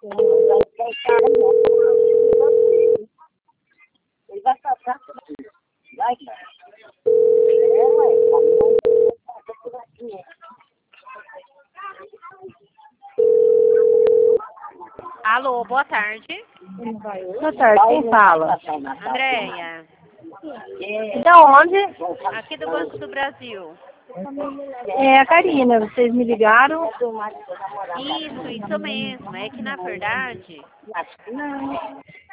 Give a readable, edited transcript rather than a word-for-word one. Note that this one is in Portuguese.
Ele vai passar por aqui. Vai. Alô, boa tarde. Boa tarde, quem fala? Andréia, Da onde? aqui do Banco do Brasil. É a Karina, vocês me ligaram? Isso mesmo. É que na verdade